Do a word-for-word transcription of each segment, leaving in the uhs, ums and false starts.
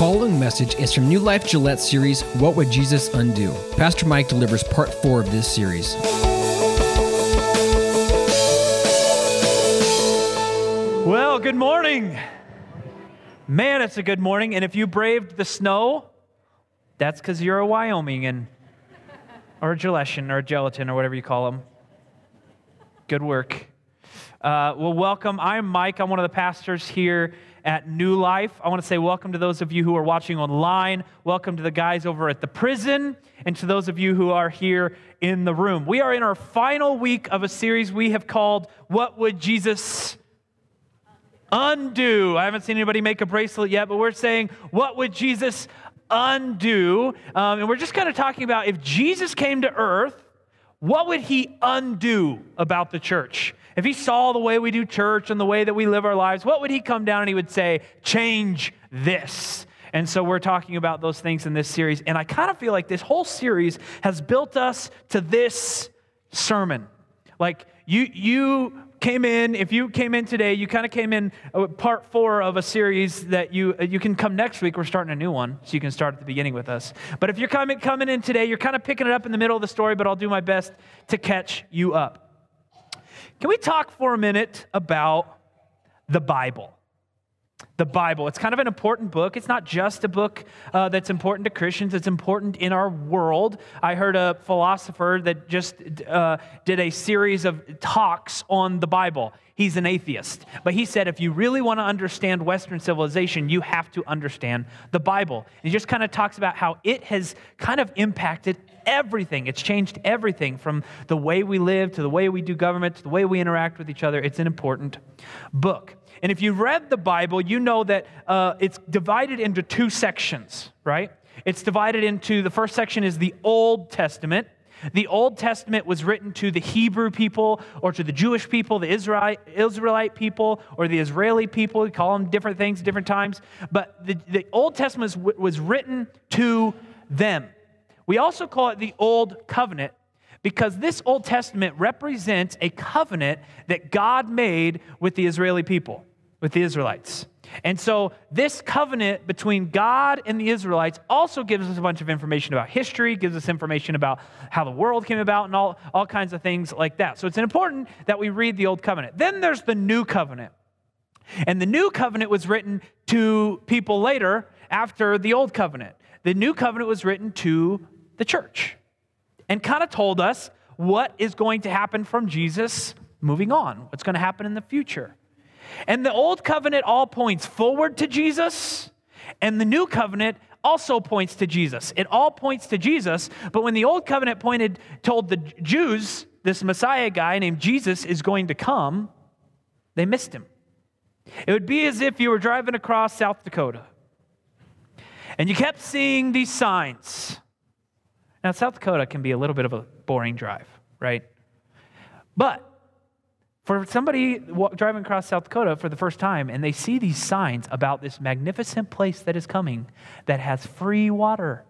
following message is from New Life Gillette series, What Would Jesus Undo? Pastor Mike delivers part four of this series. Well, good morning. Man, it's a good morning. And if you braved the snow, that's because you're a Wyomingan or a Gilletian or a gelatin or whatever you call them. Good work. Uh, well, welcome. I'm Mike. I'm one of the pastors here at New Life. I want to say welcome to those of you who are watching online. Welcome to the guys over at the prison, and to those of you who are here in the room. We are in our final week of a series we have called, What Would Jesus Undo? I haven't seen anybody make a bracelet yet, but we're saying, what would Jesus undo? Um, and we're just kind of talking about if Jesus came to earth, what would he undo about the church? If he saw the way we do church and the way that we live our lives, what would he come down and he would say, change this? And so we're talking about those things in this series. And I kind of feel like this whole series has built us to this sermon. Like you, you came in, if you came in today, you kind of came in uh, part four of a series that you uh, you can come next week. We're starting a new one, so you can start at the beginning with us. But if you're coming, coming in today, you're kind of picking it up in the middle of the story, but I'll do my best to catch you up. Can we talk for a minute about the Bible? The Bible. It's kind of an important book. It's not just a book uh, that's important to Christians. It's important in our world. I heard a philosopher that just uh, did a series of talks on the Bible. He's an atheist. But he said, if you really want to understand Western civilization, you have to understand the Bible. And he just kind of talks about how it has kind of impacted everything. It's changed everything from the way we live to the way we do government to the way we interact with each other. It's an important book. And if you've read the Bible, you know that uh, it's divided into two sections, right? It's divided into, the first section is the Old Testament. The Old Testament was written to the Hebrew people or to the Jewish people, the Israel, Israelite people or the Israeli people. We call them different things at different times. But the, the Old Testament was, was written to them. We also call it the Old Covenant because this Old Testament represents a covenant that God made with the Israeli people, with the Israelites. And so this covenant between God and the Israelites also gives us a bunch of information about history, gives us information about how the world came about and all, all kinds of things like that. So it's important that we read the Old Covenant. Then there's the New Covenant. And the New Covenant was written to people later after the Old Covenant. The New Covenant was written to the church and kind of told us what is going to happen from Jesus moving on, what's going to happen in the future. And the Old Covenant all points forward to Jesus, and the New Covenant also points to Jesus. It all points to Jesus, but when the Old Covenant pointed, told the Jews this Messiah guy named Jesus is going to come, they missed him. It would be as if you were driving across South Dakota, and you kept seeing these signs. Now, South Dakota can be a little bit of a boring drive, right? But for somebody driving across South Dakota for the first time and they see these signs about this magnificent place that is coming that has free water,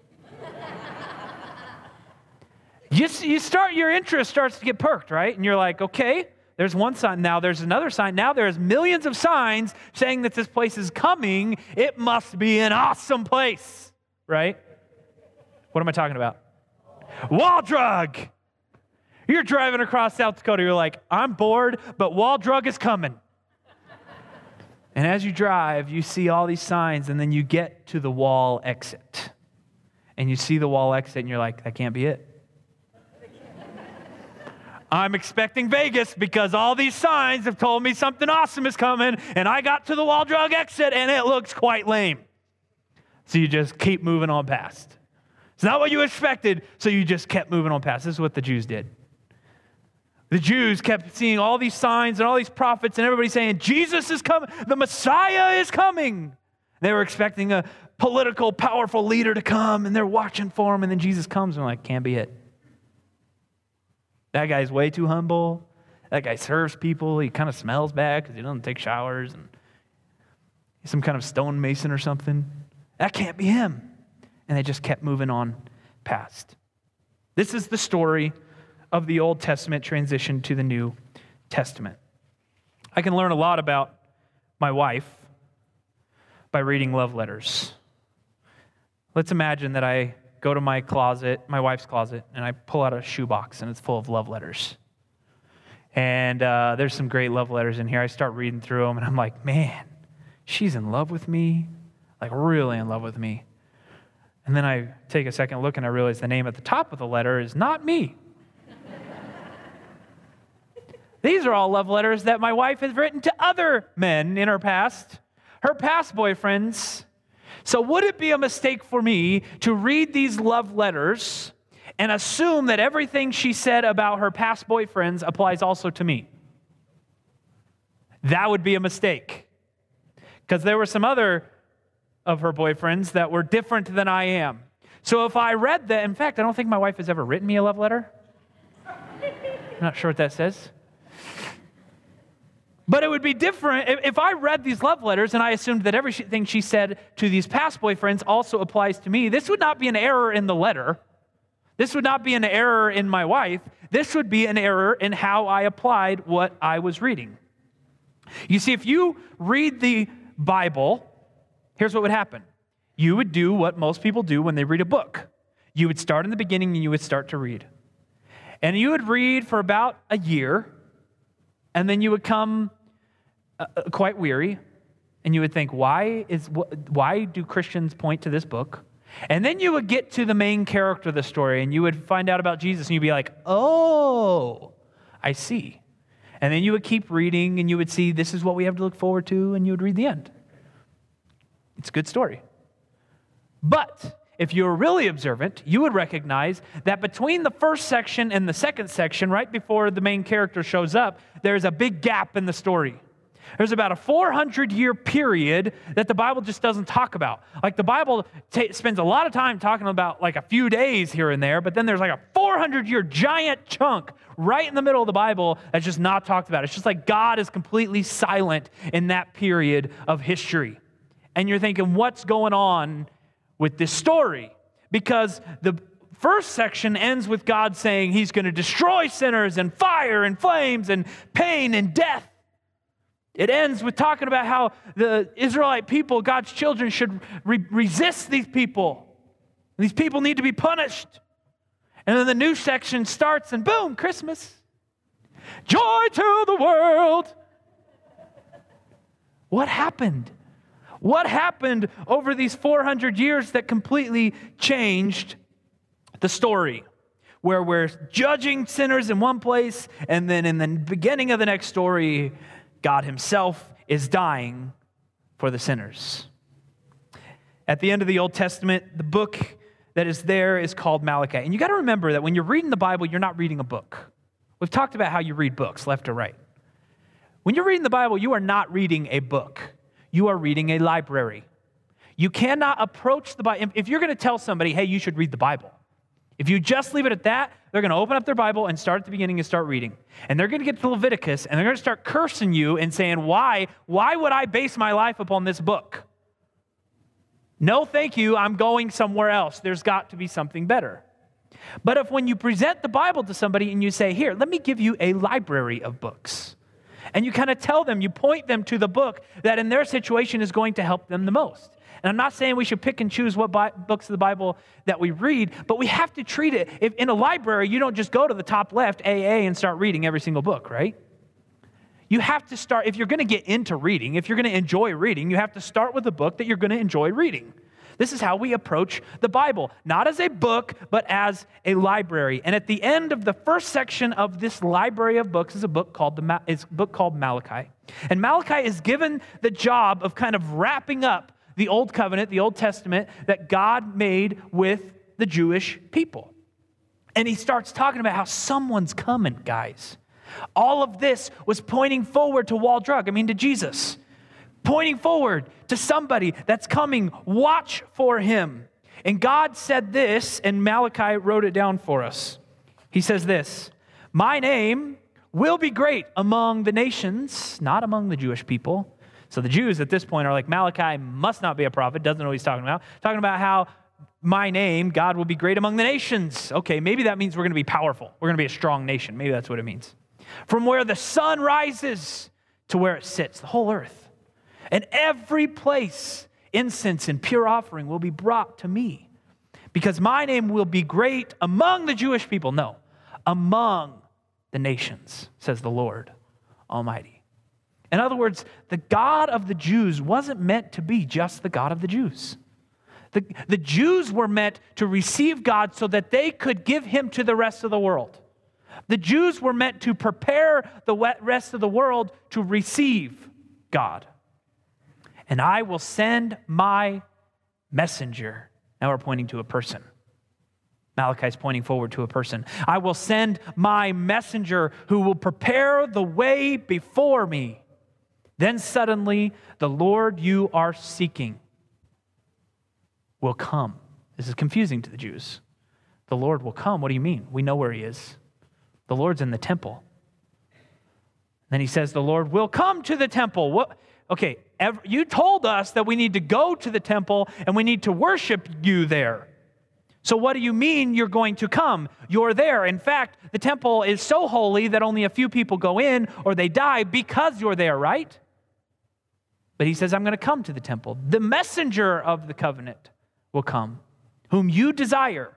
you, you start, your interest starts to get perked, right? And you're like, okay, there's one sign. Now there's another sign. Now there's millions of signs saying that this place is coming. It must be an awesome place, right? What am I talking about? Wall drug. You're driving across South Dakota. You're like, I'm bored, but wall drug is coming. And as you drive, you see all these signs, and then you get to the wall exit. And you see the wall exit, and you're like, that can't be it. I'm expecting Vegas because all these signs have told me something awesome is coming, and I got to the wall drug exit, and it looks quite lame. So you just keep moving on past. It's not what you expected, so you just kept moving on past. This is what the Jews did. The Jews kept seeing all these signs and all these prophets and everybody saying, Jesus is coming, the Messiah is coming. They were expecting a political, powerful leader to come, and they're watching for him, and then Jesus comes, and they're like, can't be it. That guy's way too humble. That guy serves people. He kind of smells bad because he doesn't take showers, and he's some kind of stonemason or something. That can't be him. And they just kept moving on past. This is the story of the Old Testament transition to the New Testament. I can learn a lot about my wife by reading love letters. Let's imagine that I go to my closet, my wife's closet, and I pull out a shoebox, and it's full of love letters. And uh, there's some great love letters in here. I start reading through them, and I'm like, man, she's in love with me, like really in love with me. And then I take a second look, and I realize the name at the top of the letter is not me. These are all love letters that my wife has written to other men in her past, her past boyfriends. So would it be a mistake for me to read these love letters and assume that everything she said about her past boyfriends applies also to me? That would be a mistake. Because there were some other of her boyfriends that were different than I am. So if I read that, in fact, I don't think my wife has ever written me a love letter. I'm not sure what that says. But it would be different if I read these love letters and I assumed that everything she said to these past boyfriends also applies to me. This would not be an error in the letter. This would not be an error in my wife. This would be an error in how I applied what I was reading. You see, if you read the Bible, here's what would happen. You would do what most people do when they read a book. You would start in the beginning and you would start to read. And you would read for about a year, and then you would come uh, quite weary, and you would think, why is why do Christians point to this book? And then you would get to the main character of the story, and you would find out about Jesus, and you'd be like, oh, I see. And then you would keep reading, and you would see this is what we have to look forward to, and you would read the end. It's a good story. But if you were really observant, you would recognize that between the first section and the second section, right before the main character shows up, there's a big gap in the story. There's about a four hundred year period that the Bible just doesn't talk about. Like the Bible t- spends a lot of time talking about like a few days here and there, but then there's like a four hundred year giant chunk right in the middle of the Bible that's just not talked about. It's just like God is completely silent in that period of history. And you're thinking, what's going on with this story? Because the first section ends with God saying he's going to destroy sinners and fire and flames and pain and death. It ends with talking about how the Israelite people, God's children, should re- resist these people. These people need to be punished. And then the new section starts and boom, Christmas. Joy to the world. What happened? What happened over these four hundred years that completely changed the story? Where we're judging sinners in one place, and then in the beginning of the next story, God himself is dying for the sinners. At the end of the Old Testament, the book that is there is called Malachi. And you got to remember that when you're reading the Bible, you're not reading a book. We've talked about how you read books, left or right. When you're reading the Bible, you are not reading a book. You are reading a library. You cannot approach the Bible. If you're going to tell somebody, hey, you should read the Bible, if you just leave it at that, they're going to open up their Bible and start at the beginning and start reading. And they're going to get to Leviticus, and they're going to start cursing you and saying, why, why would I base my life upon this book? No, thank you. I'm going somewhere else. There's got to be something better. But if when you present the Bible to somebody and you say, here, let me give you a library of books, and you kind of tell them, you point them to the book that in their situation is going to help them the most. And I'm not saying we should pick and choose what bi- books of the Bible that we read, but we have to treat it. If in a library, you don't just go to the top left, A A, and start reading every single book, right? You have to start, if you're going to get into reading, if you're going to enjoy reading, you have to start with a book that you're going to enjoy reading. This is how we approach the Bible, not as a book, but as a library. And at the end of the first section of this library of books is a book called the is a book called Malachi. And Malachi is given the job of kind of wrapping up the Old Covenant, the Old Testament that God made with the Jewish people. And he starts talking about how someone's coming, guys. All of this was pointing forward to Wall Drug, I mean to Jesus. Pointing forward to somebody that's coming. Watch for him. And God said this, and Malachi wrote it down for us. He says this, my name will be great among the nations, not among the Jewish people. So the Jews at this point are like, Malachi must not be a prophet, doesn't know what he's talking about. Talking about how my name, God, will be great among the nations. Okay, maybe that means we're going to be powerful. We're going to be a strong nation. Maybe that's what it means. From where the sun rises to where it sits, the whole earth. And every place Incense and pure offering will be brought to me, because my name will be great among the Jewish people. No, among the nations, says the Lord Almighty. In other words, the God of the Jews wasn't meant to be just the God of the Jews. The, the Jews were meant to receive God so that they could give him to the rest of the world. The Jews were meant to prepare the rest of the world to receive God. And I will send my messenger. Now we're pointing to a person. Malachi is pointing forward to a person. I will send my messenger who will prepare the way before me. Then suddenly the Lord you are seeking will come. This is confusing to the Jews. The Lord will come. What do you mean? We know where he is. The Lord's in the temple. Then he says the Lord will come to the temple. What? Okay, ever, you told us that we need to go to the temple and we need to worship you there. So what do you mean you're going to come? You're there. In fact, the temple is so holy that only a few people go in or they die because you're there, right? But he says, I'm going to come to the temple. The messenger of the covenant will come, whom you desire.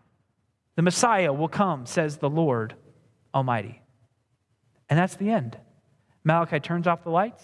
The Messiah will come, says the Lord Almighty. And that's the end. Malachi turns off the lights,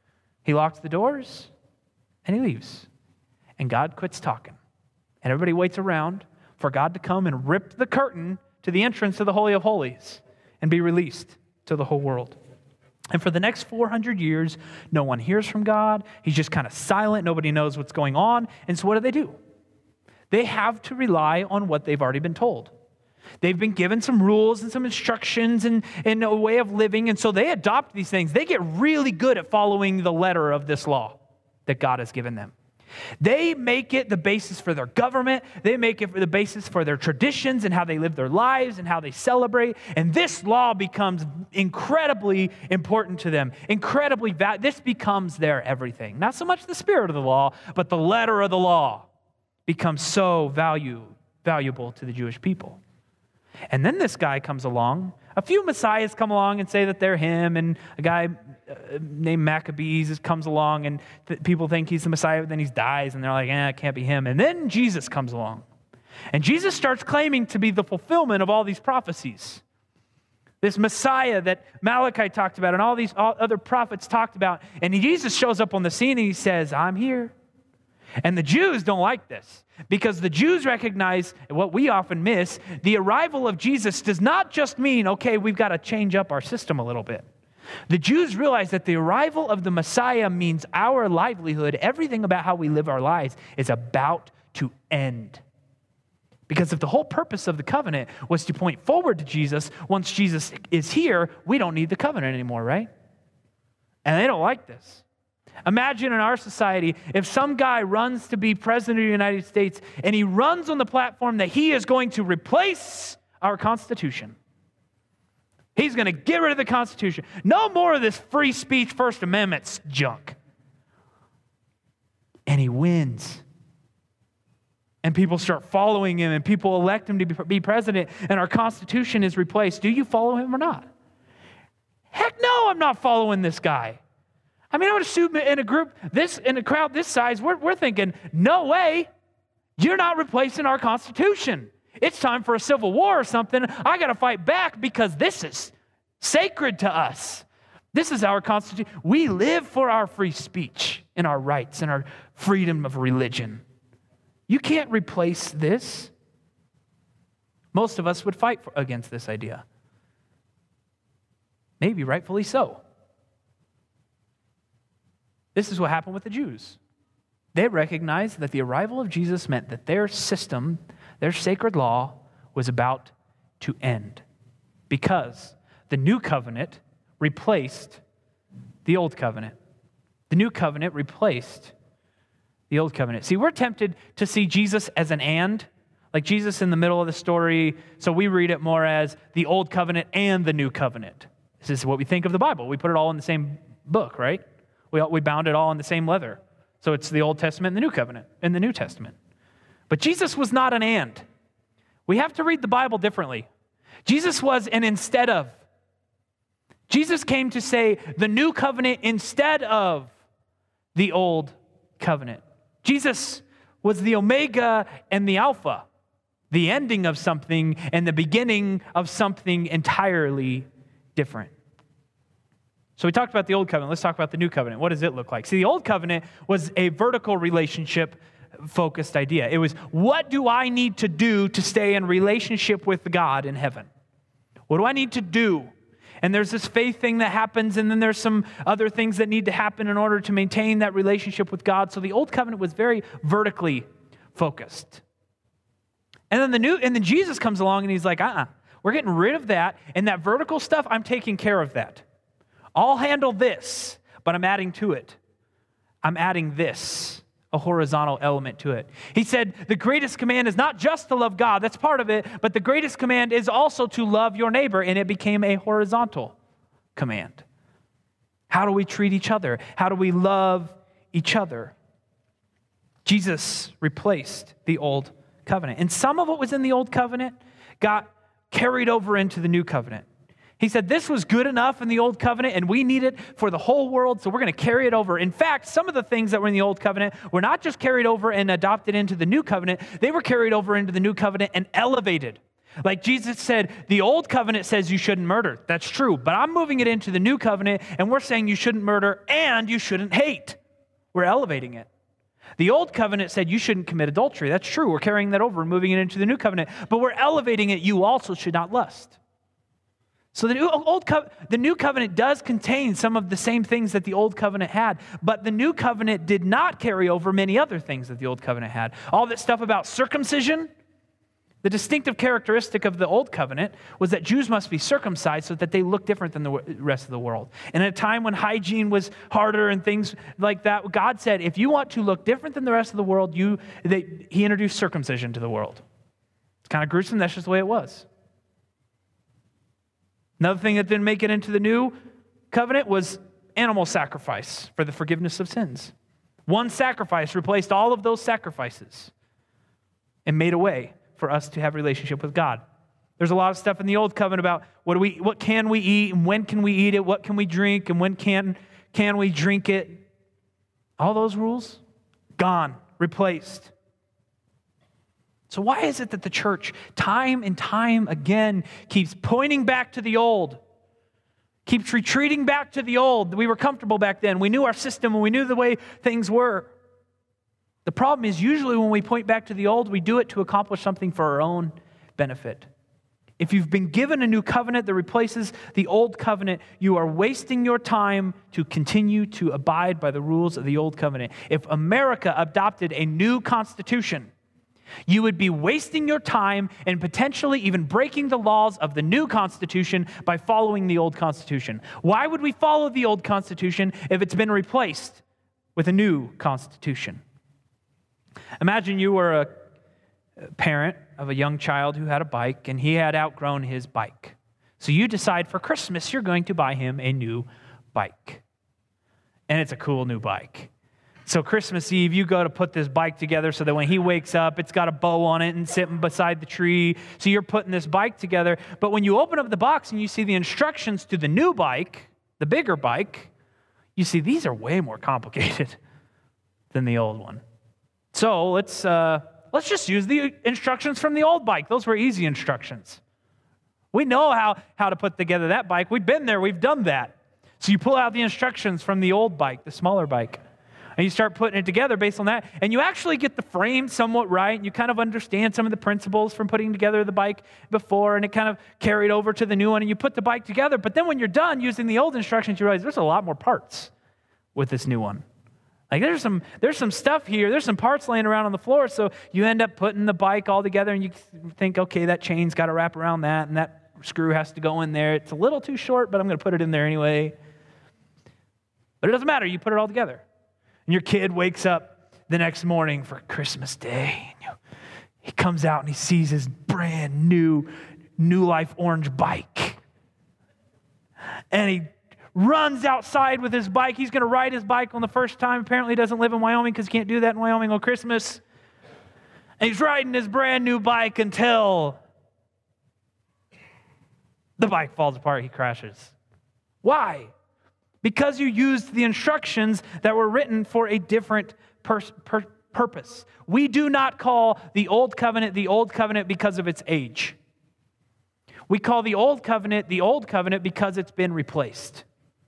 he locks the doors, and he leaves. And God quits talking. And everybody waits around for God to come and rip the curtain to the entrance to the Holy of Holies and be released to the whole world. And for the next four hundred years, no one hears from God. He's just kind of silent. Nobody knows what's going on. And so what do they do? They have to rely on what they've already been told. They've been given some rules and some instructions and, and a way of living, and so they adopt these things. They get really good at following the letter of this law that God has given them. They make it the basis for their government. They make it the basis for their traditions and how they live their lives and how they celebrate. And this law becomes incredibly important to them. Incredibly, va- this becomes their everything. Not so much the spirit of the law, but the letter of the law becomes so value, valuable to the Jewish people. And then this guy comes along. A few messiahs come along and say that they're him, and a guy uh, named Maccabees comes along, and th- people think he's the Messiah, but then he dies, and they're like, eh, it can't be him. And then Jesus comes along. And Jesus starts claiming to be the fulfillment of all these prophecies. This Messiah that Malachi talked about and all these all other prophets talked about. And Jesus shows up on the scene and he says, I'm here. And the Jews don't like this because the Jews recognize what we often miss. The arrival of Jesus does not just mean, okay, we've got to change up our system a little bit. The Jews realize that the arrival of the Messiah means our livelihood, everything about how we live our lives is about to end. Because if the whole purpose of the covenant was to point forward to Jesus, once Jesus is here, we don't need the covenant anymore, right? And they don't like this. Imagine in our society if some guy runs to be president of the United States and he runs on the platform that he is going to replace our Constitution. He's going to get rid of the Constitution. No more of this free speech, First Amendment junk. And he wins. And people start following him and people elect him to be president and our Constitution is replaced. Do you follow him or not? Heck no, I'm not following this guy. I mean, I would assume in a group, this in a crowd this size, we're, we're thinking, no way, you're not replacing our Constitution. It's time for a civil war or something. I got to fight back because this is sacred to us. This is our Constitution. We live for our free speech and our rights and our freedom of religion. You can't replace this. Most of us would fight for, against this idea. Maybe rightfully so. This is what happened with the Jews. They recognized that the arrival of Jesus meant that their system, their sacred law, was about to end because the new covenant replaced the old covenant. The new covenant replaced the old covenant. See, we're tempted to see Jesus as an and, like Jesus in the middle of the story, so we read it more as the old covenant and the new covenant. This is what we think of the Bible. We put it all in the same book, right? We, we bound it all in the same leather. So it's the Old Testament and the New Covenant in the New Testament. But Jesus was not an and. We have to read the Bible differently. Jesus was an instead of. Jesus came to say the new covenant instead of the old covenant. Jesus was the Omega and the Alpha, the ending of something and the beginning of something entirely different. So we talked about the Old Covenant. Let's talk about the New Covenant. What does it look like? See, the Old Covenant was a vertical relationship focused idea. It was, what do I need to do to stay in relationship with God in heaven? What do I need to do? And there's this faith thing that happens, and then there's some other things that need to happen in order to maintain that relationship with God. So the Old Covenant was very vertically focused. And then the new, and then Jesus comes along and he's like, uh-uh, we're getting rid of that. And that vertical stuff, I'm taking care of that. I'll handle this, but I'm adding to it. I'm adding this, a horizontal element to it. He said, the greatest command is not just to love God, that's part of it, but the greatest command is also to love your neighbor, and it became a horizontal command. How do we treat each other? How do we love each other? Jesus replaced the old covenant. And some of what was in the old covenant got carried over into the new covenant. He said, this was good enough in the old covenant, and we need it for the whole world, so we're going to carry it over. In fact, some of the things that were in the old covenant were not just carried over and adopted into the new covenant, they were carried over into the new covenant and elevated. Like Jesus said, the old covenant says you shouldn't murder. That's true, but I'm moving it into the new covenant, and we're saying you shouldn't murder and you shouldn't hate. We're elevating it. The old covenant said you shouldn't commit adultery. That's true. We're carrying that over and moving it into the new covenant, but we're elevating it. You also should not lust. So the new, old co- the new covenant does contain some of the same things that the old covenant had, but the new covenant did not carry over many other things that the old covenant had. All that stuff about circumcision, the distinctive characteristic of the old covenant was that Jews must be circumcised so that they look different than the rest of the world. And at a time when hygiene was harder and things like that, God said, if you want to look different than the rest of the world, you they, he introduced circumcision to the world. It's kind of gruesome. That's just the way it was. Another thing that didn't make it into the new covenant was animal sacrifice for the forgiveness of sins. One sacrifice replaced all of those sacrifices and made a way for us to have a relationship with God. There's a lot of stuff in the old covenant about what do we, what can we eat and when can we eat it, what can we drink and when can, can we drink it. All those rules, gone, replaced. So why is it that the church time and time again keeps pointing back to the old, keeps retreating back to the old? We were comfortable back then. We knew our system and we knew the way things were. The problem is usually when we point back to the old, we do it to accomplish something for our own benefit. If you've been given a new covenant that replaces the old covenant, you are wasting your time to continue to abide by the rules of the old covenant. If America adopted a new constitution, you would be wasting your time and potentially even breaking the laws of the new Constitution by following the old Constitution. Why would we follow the old Constitution if it's been replaced with a new Constitution? Imagine you were a parent of a young child who had a bike and he had outgrown his bike. So you decide for Christmas you're going to buy him a new bike. And it's a cool new bike. So Christmas Eve, you go to put this bike together so that when he wakes up, it's got a bow on it and sitting beside the tree. So you're putting this bike together. But when you open up the box and you see the instructions to the new bike, the bigger bike, you see these are way more complicated than the old one. So let's uh, let's just use the instructions from the old bike. Those were easy instructions. We know how, how to put together that bike. We've been there. We've done that. So you pull out the instructions from the old bike, the smaller bike. And you start putting it together based on that. And you actually get the frame somewhat right. And you kind of understand some of the principles from putting together the bike before. And it kind of carried over to the new one. And you put the bike together. But then when you're done using the old instructions, you realize there's a lot more parts with this new one. Like there's some there's some stuff here. There's some parts laying around on the floor. So you end up putting the bike all together. And you think, okay, that chain's got to wrap around that. And that screw has to go in there. It's a little too short, but I'm going to put it in there anyway. But it doesn't matter. You put it all together. And your kid wakes up the next morning for Christmas Day. And you, he comes out and he sees his brand new New Life orange bike. And he runs outside with his bike. He's going to ride his bike on the first time. Apparently he doesn't live in Wyoming because he can't do that in Wyoming on Christmas. And he's riding his brand new bike until the bike falls apart. He crashes. Why? Because you used the instructions that were written for a different pers- per- purpose. We do not call the old covenant the old covenant because of its age. We call the old covenant the old covenant because it's been replaced.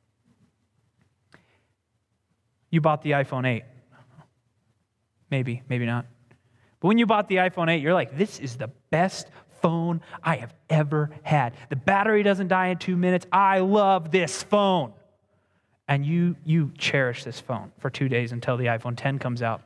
You bought the iPhone eight. Maybe, maybe not. But when you bought the iPhone eight, you're like, this is the best phone I have ever had. The battery doesn't die in two minutes. I love this phone. And you you cherish this phone for two days until the iPhone ten comes out.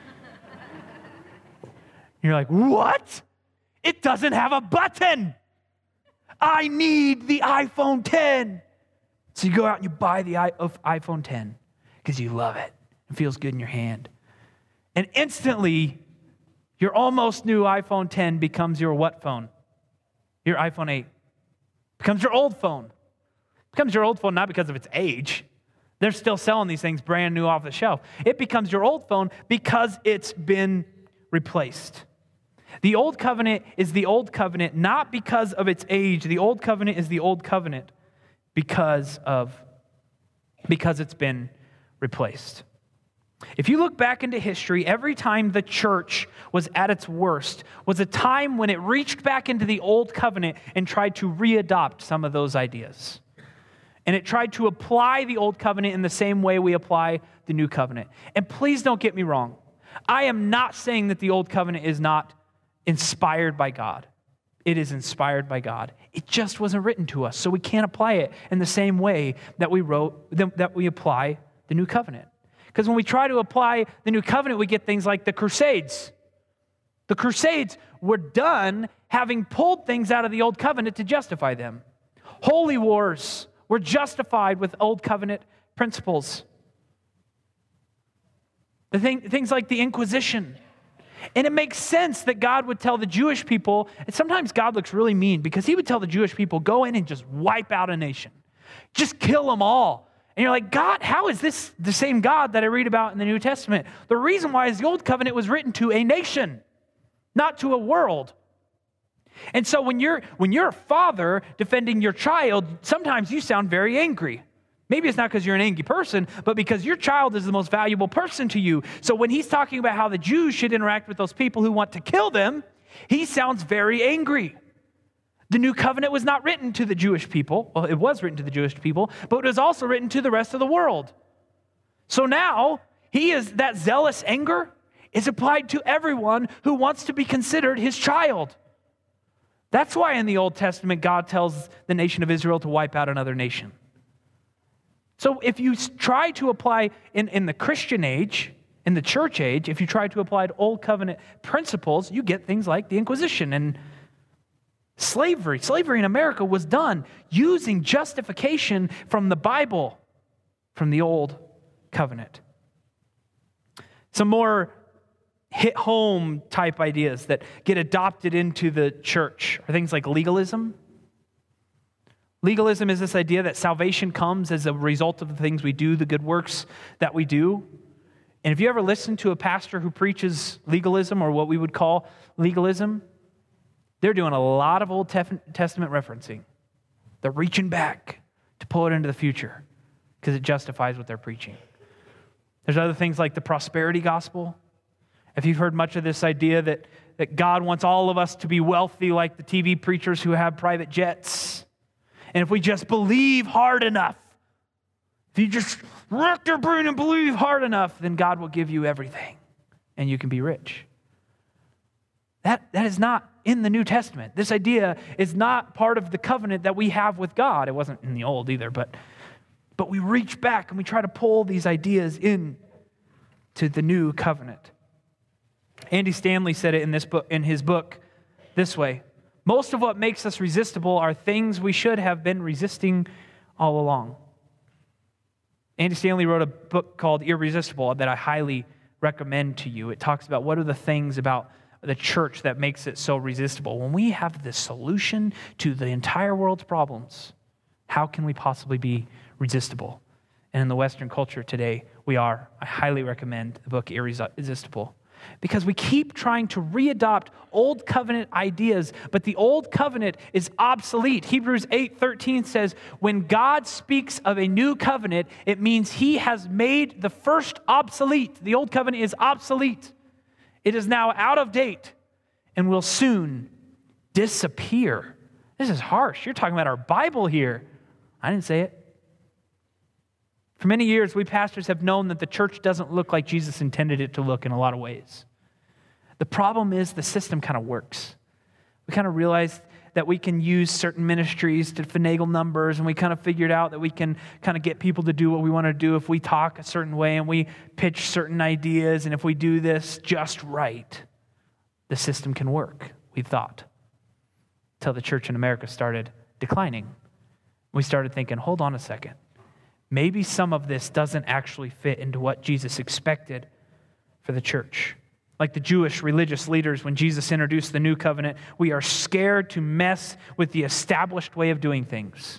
You're like, what? It doesn't have a button. I need the iPhone ten. So you go out and you buy the iPhone ten because you love it. It feels good in your hand. And instantly, your almost new iPhone ten becomes your what phone? Your iPhone eight. Becomes your old phone. Becomes your old phone not because of its age. They're still selling these things brand new off the shelf. It becomes your old phone because it's been replaced. The old covenant is the old covenant not because of its age. The old covenant is the old covenant because of because it's been replaced. If you look back into history, every time the church was at its worst was a time when it reached back into the old covenant and tried to readopt some of those ideas. And it tried to apply the old covenant in the same way we apply the new covenant. And please don't get me wrong. I am not saying that the old covenant is not inspired by God. It is inspired by God. It just wasn't written to us, so we can't apply it in the same way that we wrote that we apply the new covenant. Because when we try to apply the new covenant, we get things like the Crusades. The Crusades were done having pulled things out of the old covenant to justify them. Holy wars were justified with old covenant principles. The thing, things like the Inquisition. And it makes sense that God would tell the Jewish people, and sometimes God looks really mean because he would tell the Jewish people, go in and just wipe out a nation. Just kill them all. And you're like, God, how is this the same God that I read about in the New Testament? The reason why is the Old Covenant was written to a nation, not to a world. And so when you're when you're a father defending your child, sometimes you sound very angry. Maybe it's not because you're an angry person, but because your child is the most valuable person to you. So when he's talking about how the Jews should interact with those people who want to kill them, he sounds very angry. The new covenant was not written to the Jewish people. Well, it was written to the Jewish people, but it was also written to the rest of the world. So now, he is that zealous anger is applied to everyone who wants to be considered his child. That's why in the Old Testament, God tells the nation of Israel to wipe out another nation. So if you try to apply in, in the Christian age, in the church age, if you try to apply Old Covenant principles, you get things like the Inquisition and slavery. Slavery in America was done using justification from the Bible, from the Old Covenant. Some more hit home type ideas that get adopted into the church are things like legalism. Legalism is this idea that salvation comes as a result of the things we do, the good works that we do. And if you ever listen to a pastor who preaches legalism or what we would call legalism, they're doing a lot of Old Testament referencing. They're reaching back to pull it into the future because it justifies what they're preaching. There's other things like the prosperity gospel. If you've heard much of this idea that, that God wants all of us to be wealthy like the T V preachers who have private jets. And if we just believe hard enough, if you just rock your brain and believe hard enough, then God will give you everything and you can be rich. That, that is not in the New Testament. This idea is not part of the covenant that we have with God. It wasn't in the Old either, but, but we reach back and we try to pull these ideas in to the new covenant. Andy Stanley said it in this book, in his book this way: most of what makes us resistible are things we should have been resisting all along. Andy Stanley wrote a book called Irresistible that I highly recommend to you. It talks about what are the things about the church that makes it so resistible. When we have the solution to the entire world's problems, how can we possibly be resistible? And in the Western culture today, we are. I highly recommend the book Irresistible. Because we keep trying to readopt old covenant ideas, but the old covenant is obsolete. Hebrews eight thirteen says, when God speaks of a new covenant, it means he has made the first obsolete. The old covenant is obsolete. It is now out of date and will soon disappear. This is harsh. You're talking about our Bible here. I didn't say it. For many years, we pastors have known that the church doesn't look like Jesus intended it to look in a lot of ways. The problem is the system kind of works. We kind of realized that we can use certain ministries to finagle numbers, and we kind of figured out that we can kind of get people to do what we want to do if we talk a certain way and we pitch certain ideas, and if we do this just right, the system can work, we thought, until the church in America started declining. We started thinking, hold on a second. Maybe some of this doesn't actually fit into what Jesus expected for the church. Like the Jewish religious leaders, when Jesus introduced the new covenant, we are scared to mess with the established way of doing things.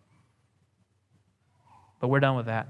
But we're done with that.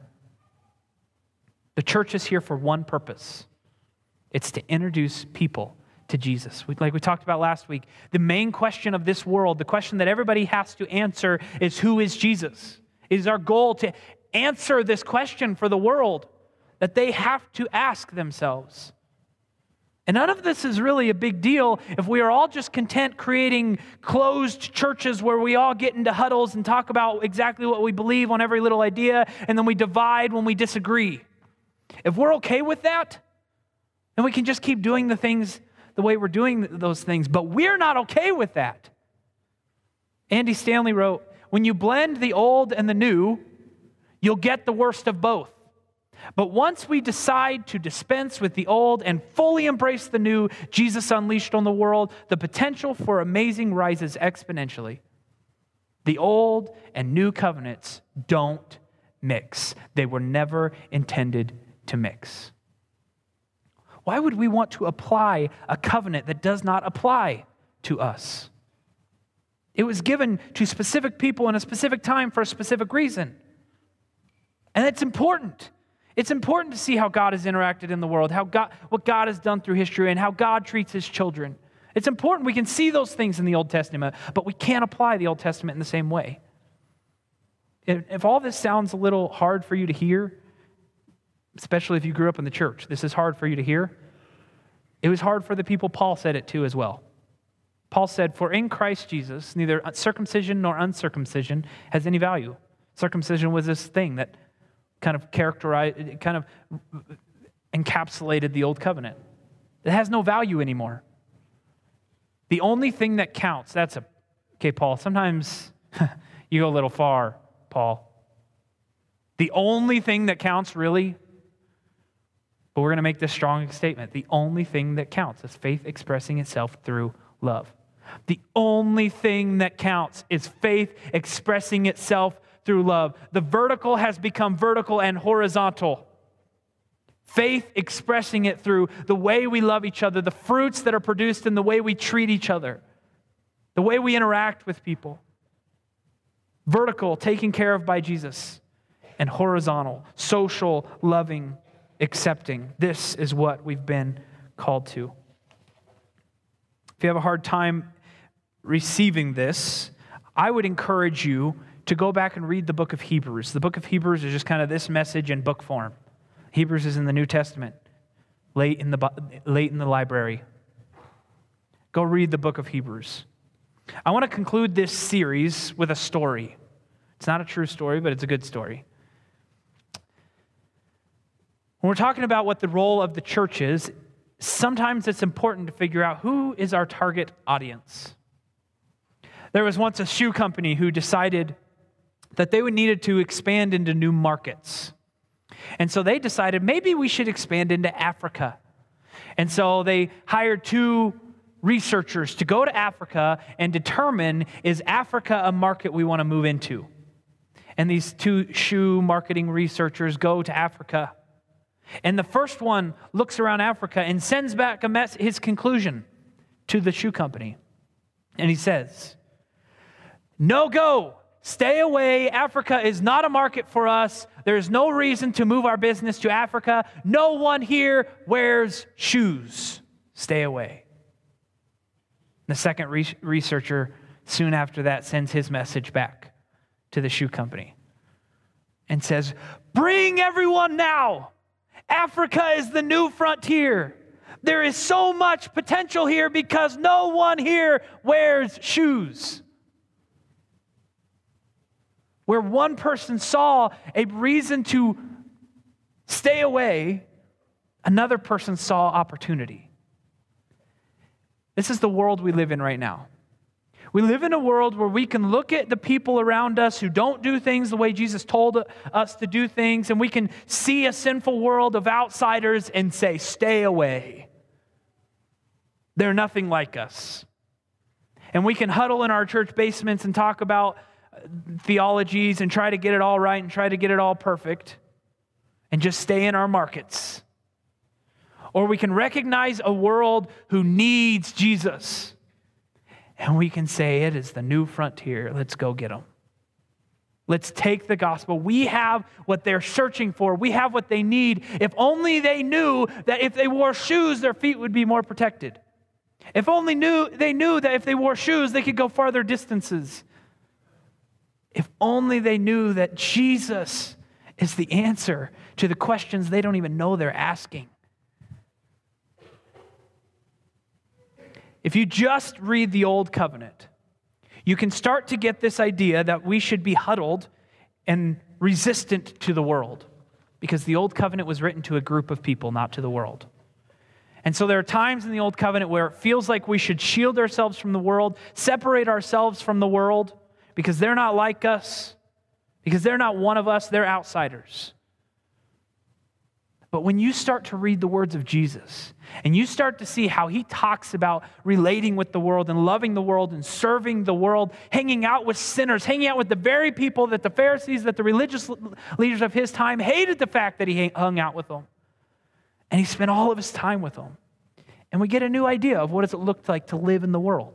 The church is here for one purpose. It's to introduce people to Jesus. Like we talked about last week, the main question of this world, the question that everybody has to answer is, who is Jesus? It is our goal to answer this question for the world that they have to ask themselves. And none of this is really a big deal if we are all just content creating closed churches where we all get into huddles and talk about exactly what we believe on every little idea, and then we divide when we disagree. If we're okay with that, then we can just keep doing the things the way we're doing those things. But we're not okay with that. Andy Stanley wrote, when you blend the old and the new, you'll get the worst of both. But once we decide to dispense with the old and fully embrace the new Jesus unleashed on the world, the potential for amazing rises exponentially. The old and new covenants don't mix. They were never intended to mix. Why would we want to apply a covenant that does not apply to us? It was given to specific people in a specific time for a specific reason. And it's important. It's important to see how God has interacted in the world, how God, what God has done through history, and how God treats his children. It's important. We can see those things in the Old Testament, but we can't apply the Old Testament in the same way. If, if all this sounds a little hard for you to hear, especially if you grew up in the church, this is hard for you to hear. It was hard for the people Paul said it to as well. Paul said, for in Christ Jesus, neither circumcision nor uncircumcision has any value. Circumcision was this thing that kind of characterized, it kind of encapsulated the old covenant. It has no value anymore. The only thing that counts, that's a, okay, Paul, sometimes you go a little far, Paul. The only thing that counts really, but we're going to make this strong statement, the only thing that counts is faith expressing itself through love. The only thing that counts is faith expressing itself through love. The vertical has become vertical and horizontal. Faith expressing it through the way we love each other, the fruits that are produced in the way we treat each other, the way we interact with people. Vertical, taken care of by Jesus, and horizontal, social, loving, accepting. This is what we've been called to. If you have a hard time receiving this, I would encourage you to go back and read the book of Hebrews. The book of Hebrews is just kind of this message in book form. Hebrews is in the New Testament, late in the late in the library. Go read the book of Hebrews. I want to conclude this series with a story. It's not a true story, but it's a good story. When we're talking about what the role of the church is, sometimes it's important to figure out who is our target audience. There was once a shoe company who decided that they would needed to expand into new markets. And so they decided maybe we should expand into Africa. And so they hired two researchers to go to Africa and determine, is Africa a market we want to move into? And these two shoe marketing researchers go to Africa. And the first one looks around Africa and sends back a mess, his conclusion to the shoe company. And he says, no go, stay away. Africa is not a market for us. There's no reason to move our business to Africa. No one here wears shoes. Stay away. The second re- researcher soon after that sends his message back to the shoe company and says, bring everyone now. Africa is the new frontier. There is so much potential here because no one here wears shoes. Where one person saw a reason to stay away, another person saw opportunity. This is the world we live in right now. We live in a world where we can look at the people around us who don't do things the way Jesus told us to do things, and we can see a sinful world of outsiders and say, stay away. They're nothing like us. And we can huddle in our church basements and talk about theologies and try to get it all right and try to get it all perfect and just stay in our markets. Or we can recognize a world who needs Jesus. And we can say, it is the new frontier. Let's go get them. Let's take the gospel. We have what they're searching for. We have what they need. If only they knew that if they wore shoes, their feet would be more protected. If only knew they knew that if they wore shoes, they could go farther distances. If only they knew that Jesus is the answer to the questions they don't even know they're asking. If you just read the Old Covenant, you can start to get this idea that we should be huddled and resistant to the world, because the Old Covenant was written to a group of people, not to the world. And so there are times in the Old Covenant where it feels like we should shield ourselves from the world, separate ourselves from the world, because they're not like us, because they're not one of us, they're outsiders. But when you start to read the words of Jesus, and you start to see how he talks about relating with the world and loving the world and serving the world, hanging out with sinners, hanging out with the very people that the Pharisees, that the religious leaders of his time hated the fact that he hung out with them. And he spent all of his time with them. And we get a new idea of what does it look like to live in the world.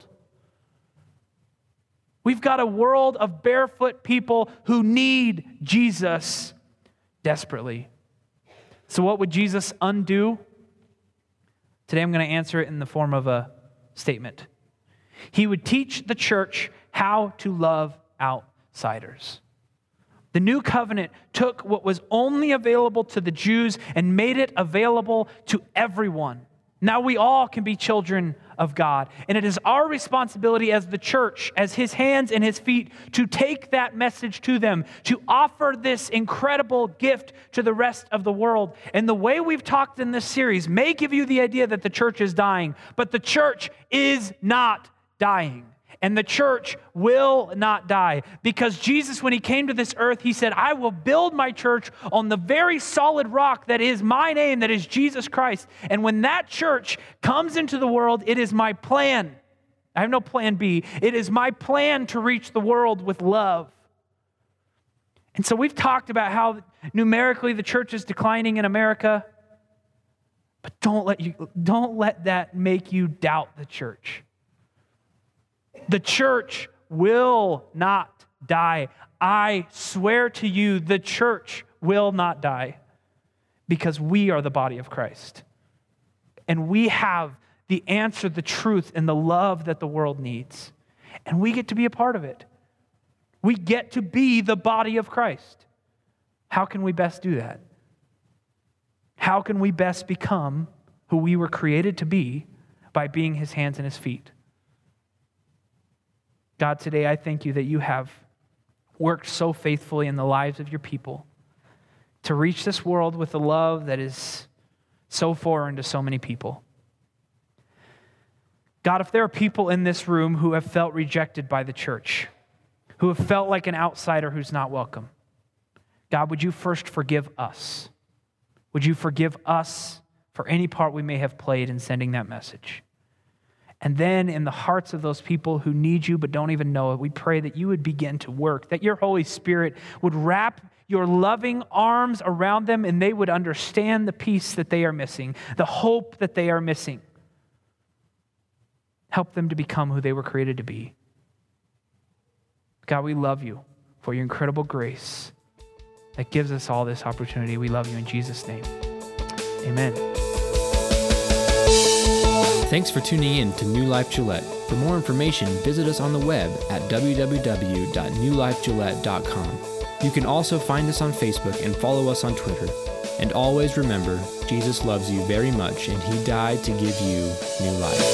We've got a world of barefoot people who need Jesus desperately. So what would Jesus undo? Today I'm going to answer it in the form of a statement. He would teach the church how to love outsiders. The new covenant took what was only available to the Jews and made it available to everyone. Now we all can be children of God. And it is our responsibility as the church, as his hands and his feet, to take that message to them, to offer this incredible gift to the rest of the world. And the way we've talked in this series may give you the idea that the church is dying, but the church is not dying. And the church will not die, because Jesus, when he came to this earth, he said, I will build my church on the very solid rock that is my name, that is Jesus Christ. And when that church comes into the world, it is my plan. I have no plan B. It is my plan to reach the world with love. And so we've talked about how numerically the church is declining in America, but don't let you, don't let that make you doubt the church. The church will not die. I swear to you, the church will not die, because we are the body of Christ. And we have the answer, the truth, and the love that the world needs. And we get to be a part of it. We get to be the body of Christ. How can we best do that? How can we best become who we were created to be? By being his hands and his feet. God, today I thank you that you have worked so faithfully in the lives of your people to reach this world with a love that is so foreign to so many people. God, if there are people in this room who have felt rejected by the church, who have felt like an outsider who's not welcome, God, would you first forgive us? Would you forgive us for any part we may have played in sending that message? And then in the hearts of those people who need you but don't even know it, we pray that you would begin to work, that your Holy Spirit would wrap your loving arms around them and they would understand the peace that they are missing, the hope that they are missing. Help them to become who they were created to be. God, we love you for your incredible grace that gives us all this opportunity. We love you in Jesus' name. Amen. Thanks for tuning in to New Life Gillette. For more information, visit us on the web at w w w dot new life gillette dot com. You can also find us on Facebook and follow us on Twitter. And always remember, Jesus loves you very much, and he died to give you new life.